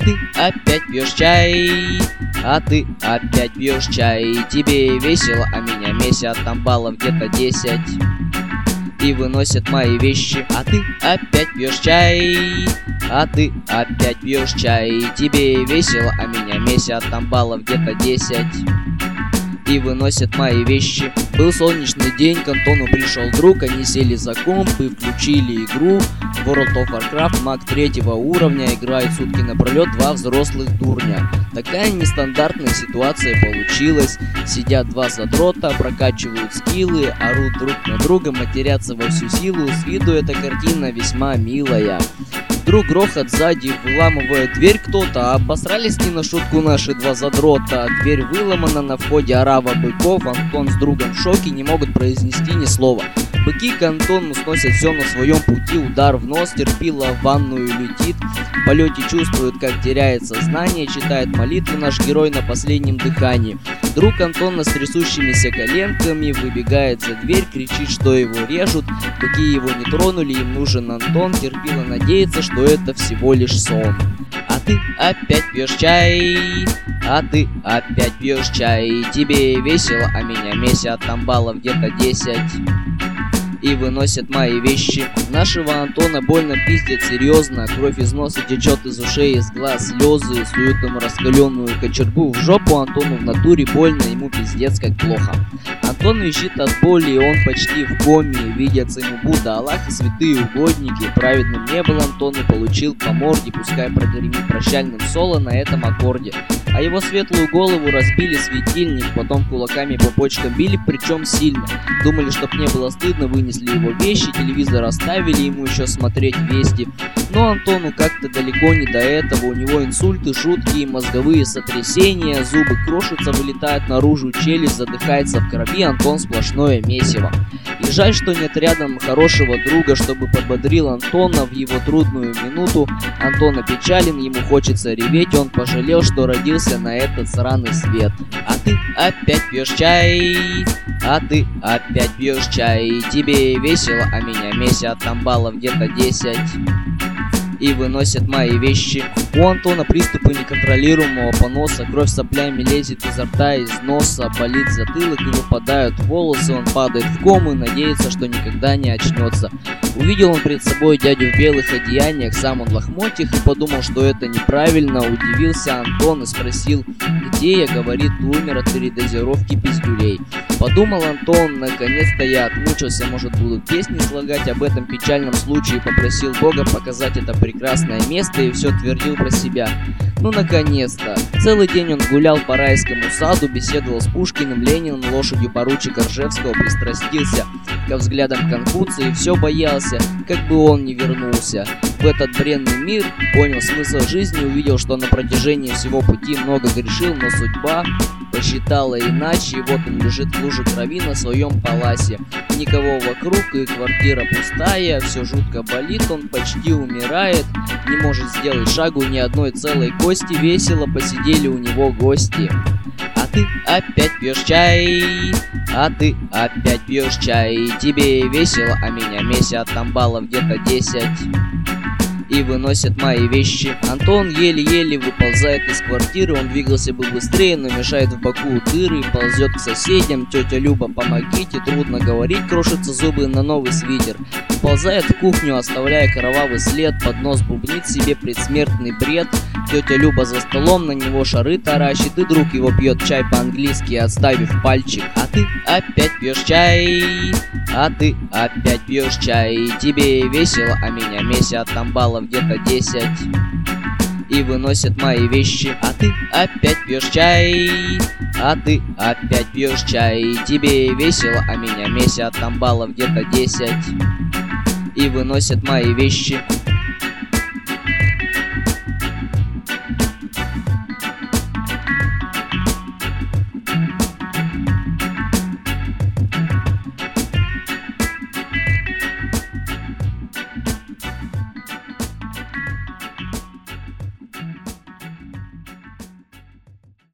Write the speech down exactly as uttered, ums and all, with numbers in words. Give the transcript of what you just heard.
ты опять пьешь чай, а ты опять пьешь чай. Тебе весело, а меня месят, там баллов где-то десять. И выносят мои вещи, а ты опять пьешь чай, а ты опять пьешь чай. Тебе весело, а меня месят, там баллов где-то десять. И выносят мои вещи. Был солнечный день, к Антону пришел друг. Они сели за комп и включили игру World of Warcraft. Маг третьего уровня играет сутки напролет два взрослых дурня. Такая нестандартная ситуация получилась. Сидят два задрота, прокачивают скиллы, орут друг на друга, матерятся во всю силу. С виду эта картина весьма милая. Вдруг грохот сзади, выламывает дверь кто-то. Обосрались не на шутку наши два задрота. Дверь выломана, на входе орава быков. Антон с другом в шоке, не могут произнести ни слова. Быки к Антону сносят все на своем пути. Удар в нос, терпила в ванную летит. В полете чувствует, как теряет сознание. Читает молитву наш герой на последнем дыхании. Друг Антона с трясущимися коленками выбегает за дверь, кричит, что его режут. Быки его не тронули, им нужен Антон. Терпила надеется, что это всего лишь сон. А ты опять пьешь чай, а ты опять пьешь чай. Тебе весело, а меня месят, там баллов где-то десять. И выносят мои вещи. Нашего Антона больно пиздят серьезно. Кровь из носа течет из ушей, из глаз слезы. Суют ему раскаленную кочергу в жопу. Антону в натуре больно, ему пиздец как плохо. Антон визжит от боли, он почти в коме. Видятся ему Будда, Аллах и святые угодники. Праведным не был Антон и получил по морде. Пускай прогремит прощальным соло на этом аккорде. А его светлую голову разбили светильник. Потом кулаками по почкам били, причем сильно. Думали, чтоб не было стыдно, вынесли его вещи. Телевизор оставили, ему еще смотреть вести. Но Антону как-то далеко не до этого. У него инсульты, жуткие мозговые сотрясения. Зубы крошатся, вылетают наружу, челюсть задыхается в крови. Антон сплошное месиво. И жаль, что нет рядом хорошего друга, чтобы подбодрил Антона в его трудную минуту. Антон опечален, ему хочется реветь. Он пожалел, что родился на этот сраный свет. А ты опять пьешь чай, а ты опять пьешь чай. Тебе весело, а меня месят, там баллов где-то десять. И выносят мои вещи. У Антона приступы неконтролируемого поноса. Кровь соплями лезет изо рта, из носа. Болит затылок и выпадают волосы. Он падает в кому и надеется, что никогда не очнется. Увидел он перед собой дядю в белых одеяниях. Сам он в лохмотьях и подумал, что это неправильно. Удивился Антон и спросил, где я? Говорит, умер от передозировки пиздюлей. Подумал Антон, наконец-то я отмучился, может, будут песни слагать об этом печальном случае. Попросил Бога показать это прекрасное место и все твердил про себя. Ну, наконец-то. Целый день он гулял по райскому саду, беседовал с Пушкиным, Лениным, лошадью поручика Ржевского, пристрастился ко взглядам Конфуция и все боялся, как бы он не вернулся в этот бренный мир, понял смысл жизни, увидел, что на протяжении всего пути много грешил, но судьба посчитала иначе, и вот он лежит в луже крови на своем паласе. Никого вокруг, и квартира пустая, все жутко болит, он почти умирает, не может сделать шагу ни одной целой кости, весело посидели у него гости. А ты опять пьешь чай, а ты опять пьешь чай. Тебе весело, а меня месят, там баллов где-то десять. И выносят мои вещи. Антон еле-еле выползает из квартиры. Он двигался бы быстрее, но мешает в боку дыры. Ползет к соседям. Тетя Люба, помогите. Трудно говорить, крошатся зубы на новый свитер. Ползает в кухню, оставляя кровавый след. Поднос бубнит себе предсмертный бред. Тетя Люба за столом, на него шары таращит. И друг его пьет чай по-английски, отставив пальчик. А ты опять пьешь чай, а ты опять пьешь чай. Тебе весело, а меня месят, там баллов где-то десять. И выносят мои вещи. А ты опять пьешь чай, а ты опять пьешь чай. Тебе весело, а меня месят, там баллов где-то десять. И выносят мои вещи.